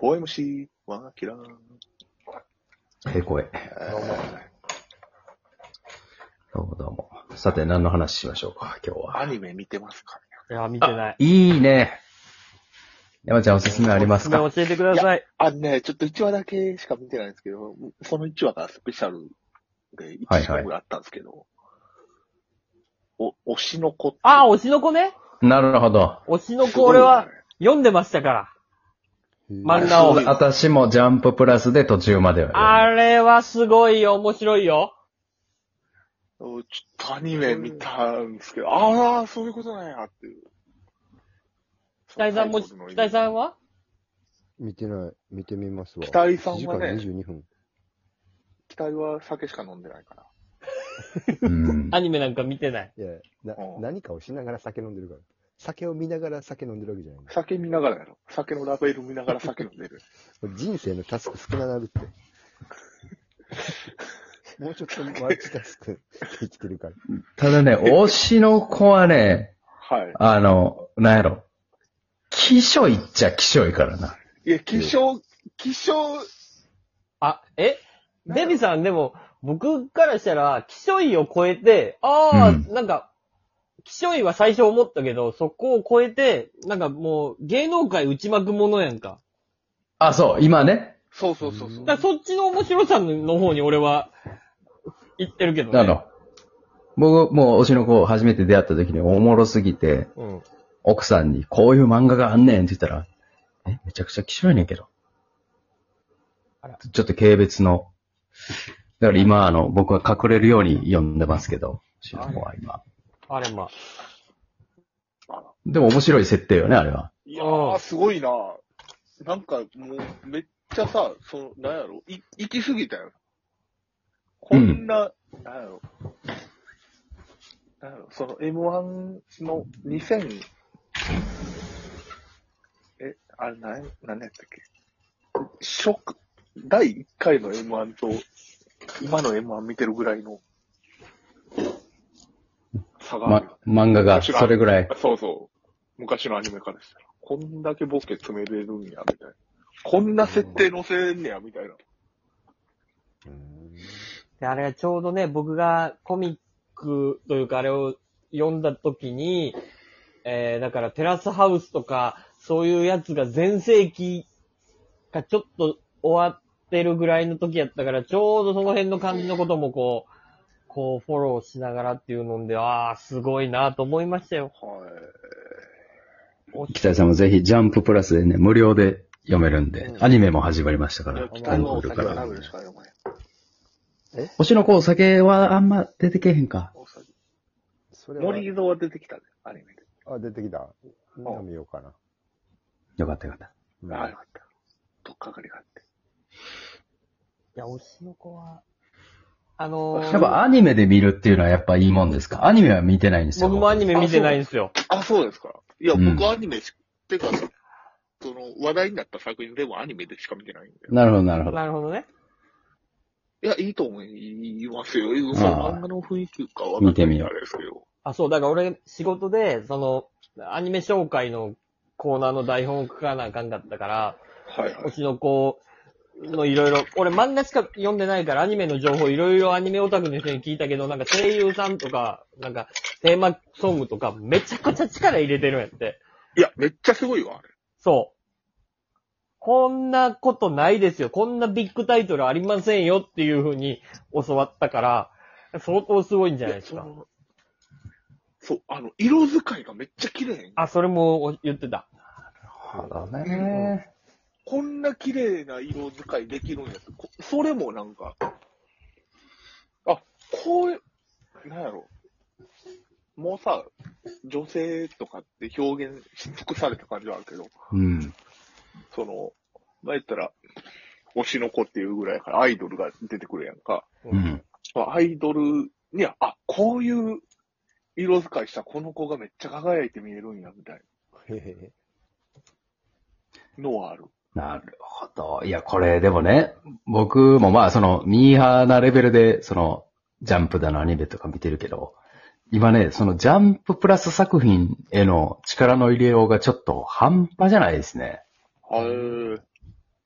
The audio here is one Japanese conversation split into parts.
4MC、ワーキラー。 声。どうもどうも。さて、何の話しましょうか、今日は。 アニメ見てますかね。 いや、見てない。 いいね。山ちゃんおすすめありますか？ おすすめ教えてください。 ちょっと1話だけしか見てないんですけど、その1話がスペシャルで1時間ぐらいあったんですけど、推しの子って。 あ、推しの子ね。 なるほど。 推しの子俺は読んでましたから。漫画を。 私もジャンププラスで途中までは。 あれはすごいよ、面白いよ。 ちょっとアニメ見たんですけど、ああ、そういうことなんやっていう。 北井さんは見てない。見てみますわ。 北井さんはね、 1時間22分。 北井は酒しか飲んでないかな。 アニメなんか見てない。 いや、何かをしながら酒飲んでるから。酒を見ながら酒飲んでるわけじゃない。 酒見ながらやろ。酒のラベル見ながら酒飲んでる。 人生のタスク少ななるって。もうちょっとマルチタスク生きてるから。 ただね、推しの子はね、 はい。 なんやろ。希少いっちゃ希少いからな。 いや、希少、 あ、デビさんでも、僕からしたら、希少いを超えて、なんか、希少いは最初思ったけど、そこを超えて、なんかもう、芸能界打ち巻くものやんか。 あ、そう、今ね。 そう。 だからそっちの面白さの方に俺は、言ってるけどね。 僕、もう推しの子初めて出会った時におもろすぎて、奥さんにこういう漫画があんねんって言ったら、めちゃくちゃ希少いねんけど。ちょっと軽蔑の。だから今、僕は隠れるように読んでますけど、推しの子は今。 あれまあ。 でも面白い設定よね、あれは。 いやー、すごいな。なんかもう、めっちゃさ、なんやろ、行き過ぎたよ。こんな、なんやろ、M1 の2000、あれ、何やったっけ？第1回の M1 と、今の M1 見てるぐらいの差がある。 漫画がそれぐらい。 そう。昔のアニメからしたら。こんだけボケ詰めれるんや、みたいな。こんな設定載せんねや、みたいな。 で、あれはちょうどね、僕がコミックというかあれを読んだ時に、だからテラスハウスとか、そういうやつが全盛期がちょっと終わってるぐらいの時やったから、ちょうどその辺の感じのこともこうフォローしながらっていうので、すごいなと思いましたよ。 北井さんもぜひジャンププラスでね、無料で読めるんで、アニメも始まりましたから。 北井はお酒はダメですから、お前。 推しの子、お酒はあんま出てけへんか。 森蔵は出てきたね、アニメで。 あ、出てきた。見ようかな。 よかった。 よかった。とっかかりがあって。 いや、推しの子は、 やっぱアニメで見るっていうのはやっぱいいもんですか？アニメは見てないんですよ。 僕もアニメ見てないんですよ。 そうですか。いや、僕アニメてか、話題になった作品でもアニメでしか見てないんで。 なるほど。 なるほどね。 いや、いいと思いますよ。漫画の雰囲気かわかんない。 見てみよう。 あれですけど。 だから俺、仕事で、アニメ紹介のコーナーの台本を書かなあかんかったから、推しの子のいろいろ、俺漫画しか読んでないからアニメの情報いろいろアニメオタクの人に聞いたけど、なんか声優さんとか、なんかテーマソングとかめちゃくちゃ力入れてるんやって。 いや、めっちゃすごいわ、あれ。 そう。こんなことないですよ。こんなビッグタイトルありませんよっていう風に教わったから、相当すごいんじゃないですか。 そう、色使いがめっちゃ綺麗。 それも言ってた。 なるほどね。 こんな綺麗な色使いできるんやつ。それもなんか、こういう、なんやろ。もうさ、女性とかって表現し尽くされた感じはあるけど、言ったら、推しの子っていうぐらいからアイドルが出てくるやんか。アイドルには、こういう色使いしたこの子がめっちゃ輝いて見えるんや、みたいなのはある。 なるほど。いや、これでもね、僕もミーハーなレベルで、ジャンプだのアニメとか見てるけど、今ね、ジャンププラス作品への力の入れようがちょっと半端じゃないですね。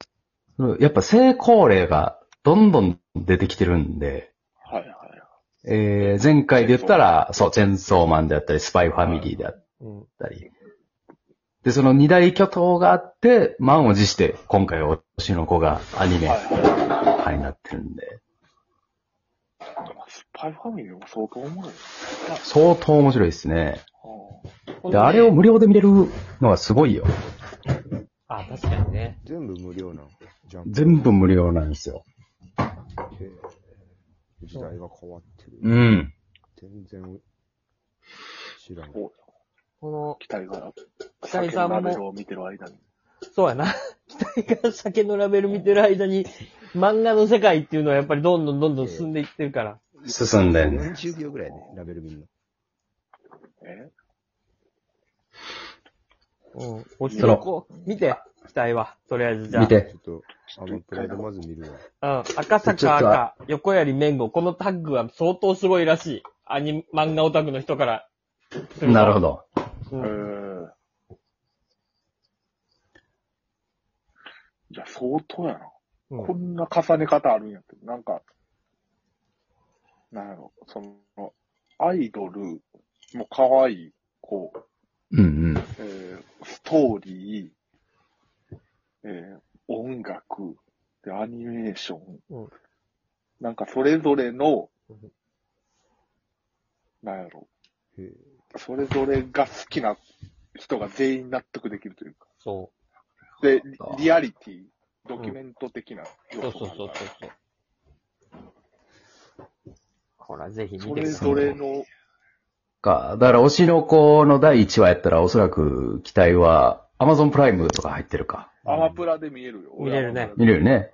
やっぱ成功例がどんどん出てきてるんで、 はいはい。 前回で言ったら、そう、チェンソーマンであったり、スパイファミリーであったり。で、その二大巨頭があって、満を持して、今回、推しの子がアニメ派になってるんで。 スパイファミリーも相当おもろい。 相当面白いですね。 うん、 で、あれを無料で見れるのはすごいよ。 あ、確かにね。 全部無料なの。ジャンプ。 全部無料なんですよ。 時代が変わってる。 うん。 全然知らん。 この、 期待が、 期待さんもラベルを見てる間に。 そうやな。期待が酒のラベル見てる間に、漫画の世界っていうのはやっぱりどんどん進んでいってるから。 進んでんね。 40秒ぐらいね、ラベル見るの。 うん。おしの子、見て、期待は。とりあえずじゃあ。 見て。 ちょっと、アマプラでまず見るうん。 わ。 赤坂赤、横槍麺後、このタッグは相当すごいらしい。漫画オタクの人からすると。 なるほど。 じゃあ相当やな。 うん。 こんな重ね方あるんやって。なんか、なんやろ、アイドルも可愛い子、 うんうん。 ストーリー、音楽、で、アニメーション、 うんなんかそれぞれの、なんやろ、それぞれが好きな人が全員納得できるというか。 そで、リアリティ、ドキュメント的なう。 要そうそう素があるからそうそう。ほら、ぜひ見てそれください。 ぞれの、 だから、推しの子の第1話やったら、おそらく期待は、Amazon プライムとか入ってるか。 アマプラで見えるよ。 見れるね見れるね。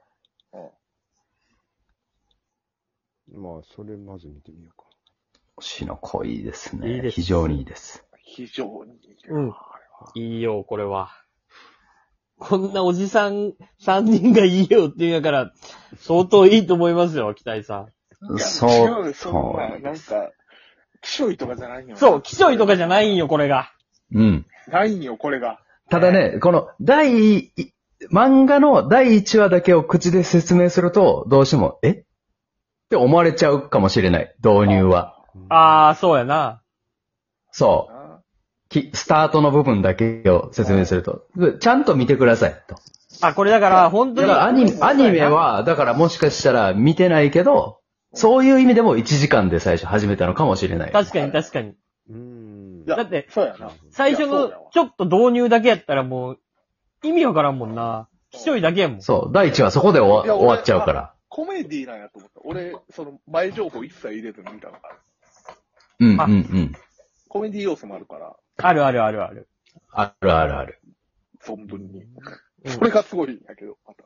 まあ、それまず見てみようか。 推しの子いいですね。 いいです非常にいいです。 非常にいい。 うんいいよ、これは。こんなおじさん3人がいいよって言うんやから、相当いいと思いますよ、期待さん。 そう、 そんな、なんか、きしょいとかじゃないんよ。 そう、きしょいとかじゃないんよ、これが。 うん。 ないんよ、これが。 ただね、この漫画の第1話だけを口で説明すると、どうしても、って思われちゃうかもしれない。導入は。 そうやな。 そう。スタートの部分だけを説明すると。ちゃんと見てください、と。 これだから、本当に。 だからアニメは、だからもしかしたら見てないけど、そういう意味でも1時間で最初始めたのかもしれない。 確かに確かに。 だだって、 そうやな。 最初のちょっと導入だけやったらもう、意味わからんもんな。きしょいだけやもん。 そう。第1話そこで終わっちゃうから。 コメディなんやと思った。俺、前情報一切入れずに見たのから。 うんうんうん。 コメディ要素もあるから。 あるあるあるある。 あるあるある。 存分に。それがすごいんやけど、ま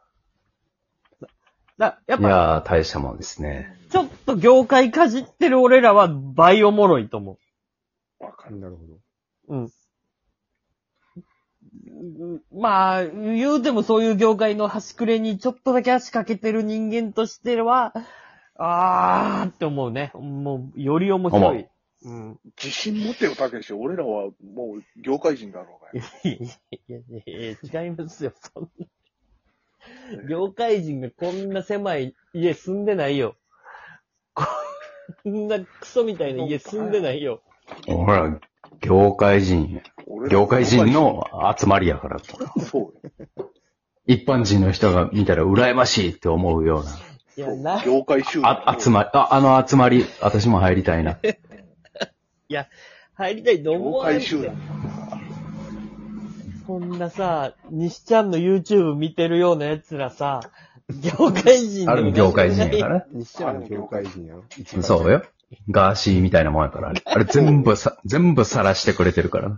た。 やっぱ、 いやー、大したもんですね。 ちょっと業界かじってる俺らは倍おもろいと思わかる。 なるほど。 う。うん。まあ、言うてもそういう業界の端くれにちょっとだけ足かけてる人間としては、って思うね。もう、より面白い。うん。 自信持てよ、たけし。俺らはもう業界人だろうが。 違いますよ、そんな。業界人がこんな狭い家住んでないよ。こんなクソみたいな家住んでないよ。 ほら、業界人の集まりやからと。 そうよ。 一般人の人が見たら羨ましいって思うような。 いや、な、 業界集団。 集まり、私も入りたいな。 いや、入りたいと思業わない界集団。 こんなさ、西ちゃんの YouTube 見てるような奴らさ、業界人あれも業界人やからね。 西ちゃんの業界人やろ。 そうよ。ガーシーみたいなもんやから。あれ全部晒してくれてるから。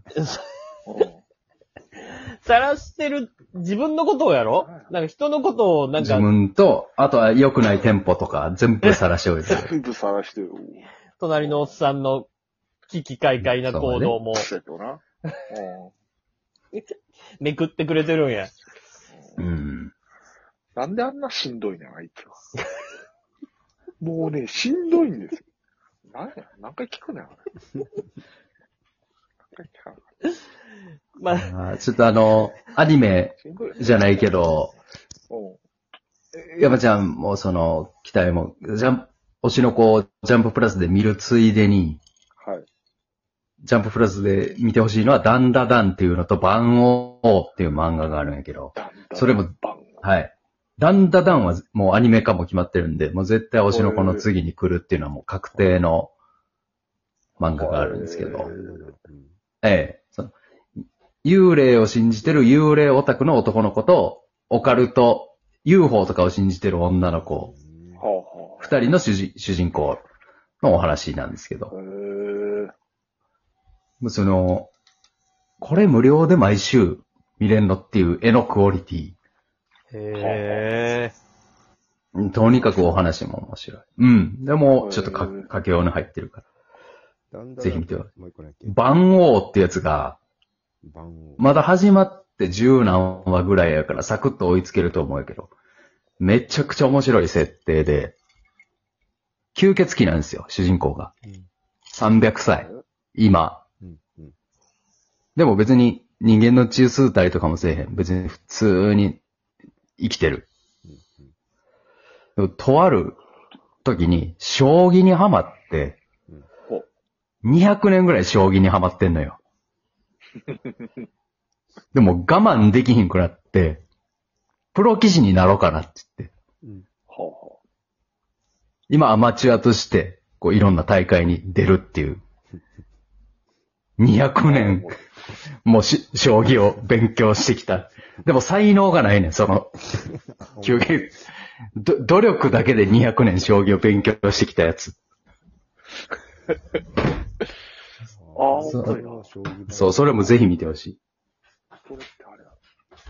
晒してる、自分のことをやろなんか人のことをなん自か、 分と、あとは良くない店舗とか全部晒しておいてる。 全部晒してる。 隣のおっさんの危機快快な行動もそうやけどな。 めくってくれてるんや。 うん。 なんであんなしんどいねん、あいつは。もうね、しんどいんですよ。何回聞くねん、あれ。何回聞かんまあ、 ちょっとアニメしんどいよね。 じゃないけど、 山ちゃんも期待も、推しの子をジャンププラスで見るついでに、 はい。 ジャンププラスで見てほしいのは、ダンダダンっていうのと、万王っていう漫画があるんやけど、それも、はい。ダンダダンはもうアニメ化も決まってるんで、もう絶対推しの子の次に来るっていうのはもう確定の漫画があるんですけど、幽霊を信じてる幽霊オタクの男の子と、オカルト、UFO とかを信じてる女の子、二人の主人公のお話なんですけど、これ無料で毎週見れんのっていう絵のクオリティ。とにかくお話も面白い。うん。でも、ちょっと掛け音に入ってるから。ぜひ見てください。万王ってやつが、まだ始まって10何話ぐらいやからサクッと追いつけると思うけど、めちゃくちゃ面白い設定で、吸血鬼なんですよ、主人公が。300歳。今。でも別に人間の血吸うたりとかもせえへん。別に普通に生きてる。とある時に将棋にハマって、200年ぐらい将棋にハマってんのよ。でも我慢できひんくなって、プロ棋士になろうかなって言って。今アマチュアとして、いろんな大会に出るっていう。200年、もう将棋を勉強してきた。でも才能がないねん、努力だけで200年将棋を勉強してきたやつ。そう、それもぜひ見てほしい。